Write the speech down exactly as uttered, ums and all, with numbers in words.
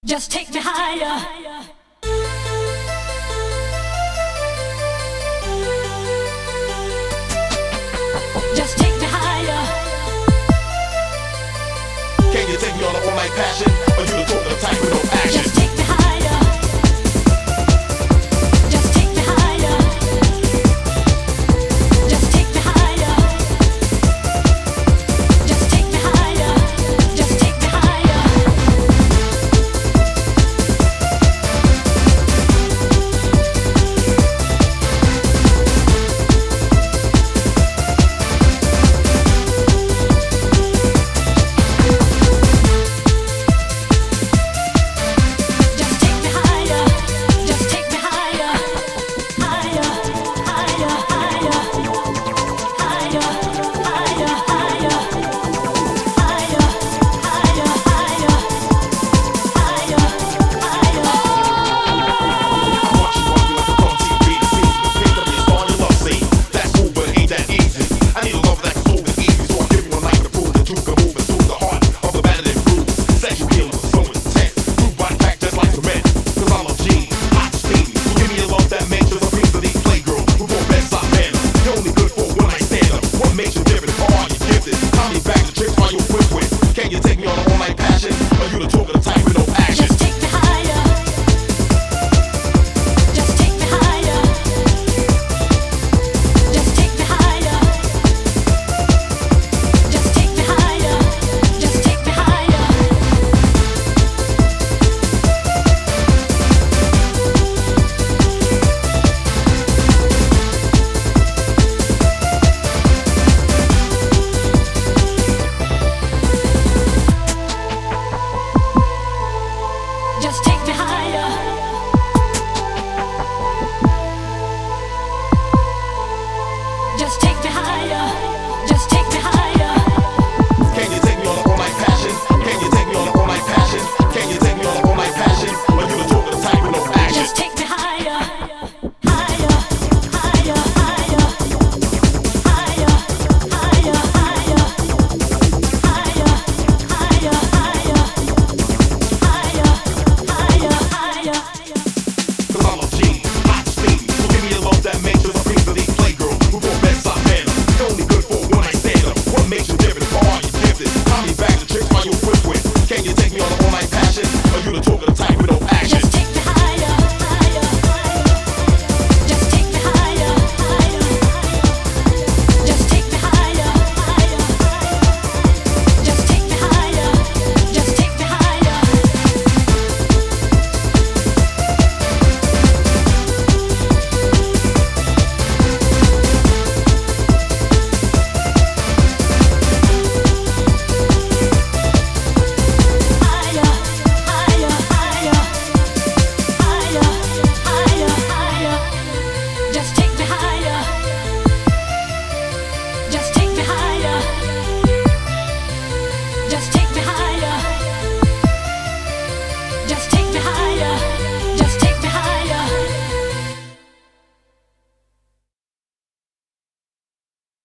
Just take me higher. Just take me higher. Can you take me on a all night passion? Or you the talk of the type with no action? Just take me higher. Just take me higher. Just take me higher. Just take me higher. Just take me higher. Just take me higher. Just take me higher. Higher, higher, higher. Higher, higher, higher. Higher, higher, higher. Higher, higher. I watch you on you like a on T V to see the pick up your star in your love scene. That's cool, but it ain't that easy. I need a love that's cool and easy, so I give you a night to prove that you can move into the heart of the battle that proves. Sexual healing so intense, move body back just like cement. Cause I'm a G, hot steam. So give me a love that matches the dreams of these playgirls who go bedside manner. You're only good for one night stand up. What makes you different? Or are you gifted? Call me back to tricks while you're quick with. Can you take me on an all night passion? Or you the talk of the type with no action? Just take me higher. Just take me higher. Just take me higher. Just take me higher. Just take me higher. Just take me higher. Just take me higher. Just take me higher. Can you take me on an all night passion? Can you take me on an all night passion? Can you take me on an all night passion? Or you the talk of the type with no action? Just take me higher. Higher, higher, higher. Higher, higher, higher. Higher, higher, higher. Higher, higher, higher. Cause I'm a G, hot steam. So give me a love that makes you the dreams of these playgirls who go bedside manner. You're only good for one night stand up. What makes you different? Or are you gifted? Call me back to tricks while you're quick with. Can you take me on an all night passion? Or you the talk of the type